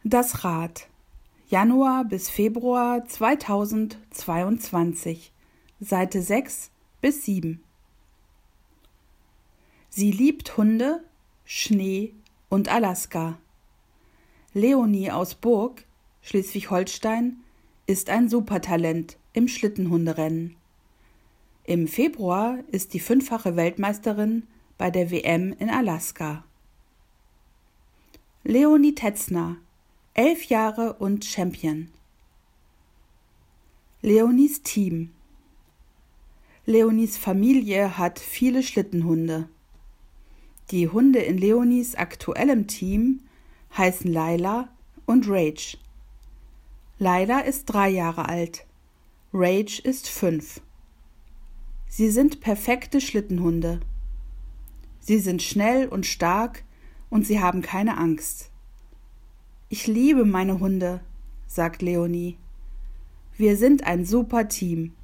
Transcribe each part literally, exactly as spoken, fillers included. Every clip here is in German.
Das Rad. Januar bis Februar zweitausendzweiundzwanzig. Seite sechs bis sieben. Sie liebt Hunde, Schnee und Alaska. Leonie aus Burg, Schleswig-Holstein, ist ein Supertalent im Schlittenhunderennen. Im Februar ist die fünffache Weltmeisterin bei der W M in Alaska. Leonie Tetzner, elf Jahre und Champion. Leonies Team. Leonies Familie hat viele Schlittenhunde. Die Hunde in Leonies aktuellem Team heißen Laila und Rage. Laila ist drei Jahre alt, Rage ist fünf. Sie sind perfekte Schlittenhunde. Sie sind schnell und stark und sie haben keine Angst. Ich liebe meine Hunde, sagt Leonie. Wir sind ein super Team.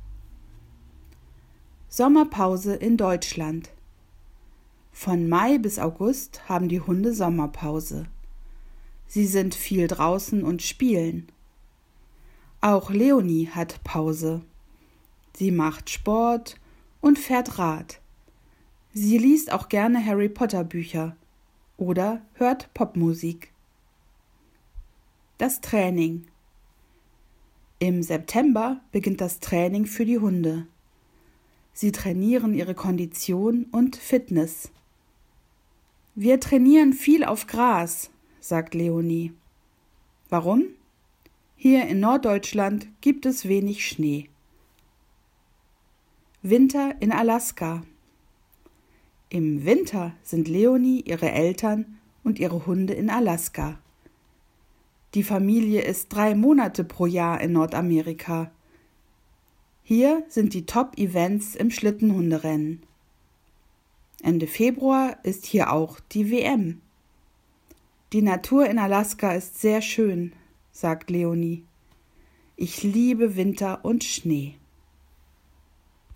Sommerpause in Deutschland. Von Mai bis August haben die Hunde Sommerpause. Sie sind viel draußen und spielen. Auch Leonie hat Pause. Sie macht Sport und fährt Rad. Sie liest auch gerne Harry Potter Bücher oder hört Popmusik. Das Training. Im September beginnt das Training für die Hunde. Sie trainieren ihre Kondition und Fitness. Wir trainieren viel auf Gras, sagt Leonie. Warum? Hier in Norddeutschland gibt es wenig Schnee. Winter in Alaska. Im Winter sind Leonie, ihre Eltern und ihre Hunde in Alaska. Die Familie ist drei Monate pro Jahr in Nordamerika. Hier sind die Top-Events im Schlittenhunderennen. Ende Februar ist hier auch die W M. Die Natur in Alaska ist sehr schön, sagt Leonie. Ich liebe Winter und Schnee.